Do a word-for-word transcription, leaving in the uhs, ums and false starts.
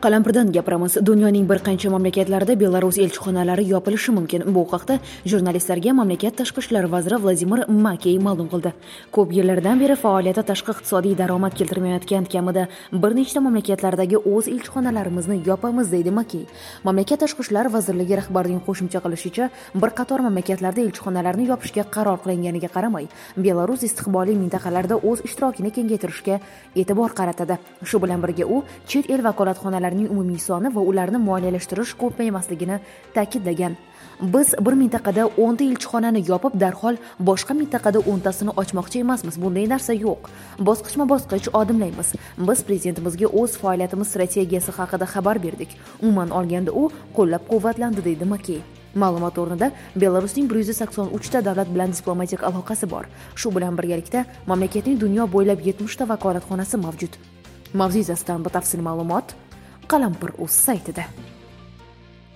Qalampirdan gapiramiz. Dunyoning bir qancha mamlakatlarida Belarus elchixonalari yopilishi mumkin. Bu haqda jurnalistlarga mamlakat tashqi ishlar vaziri Vladimir Makey ma'lum qildi. Ko'p yillardan beri faoliyati tashqi iqtisodiy daromad keltirmayotgan kamida bir nechta mamlakatlardagi o'z elchixonalarimizni yopamiz, deydi Makey. Mamlakat tashqi ishlar vazirligi rahbarining qo'shimcha qilishicha, bir qator mamlakatlarda elchixonalarni yopishga qaror qilinganiga qaramay, Belarus istiqbolli mintaqalarda o'z ishtirokini kengaytirishga e'tibor qaratadi. Shu bilan birga u chet el vakolatxonalari umumiy soni va ularni moliyalashtirish ko'paymasligini ta'kidlagan. Biz bir mintaqada o'nta elchixonani yopib, darhol boshqa mintaqada o'ntasini ochmoqchi emasmiz. Bunday narsa yo'q. Bosqichma-bosqich odimlaymiz. Biz prezidentimizga o'z faoliyatimiz strategiyasi haqida xabar berdik. Umuman olganda u qo'llab-quvvatlandi, deydi Makey. Ma'lumot o'rnida Belarusning bir yuz sakson uch ta davlat bilan diplomatik aloqasi bor. Shu bilan birgalikda mamlakatning dunyo bo'ylab yetmish ta vakolatxonasi mavjud. Mavzu yuzasidan batafsil ma'lumot Qalampir.uz saytida.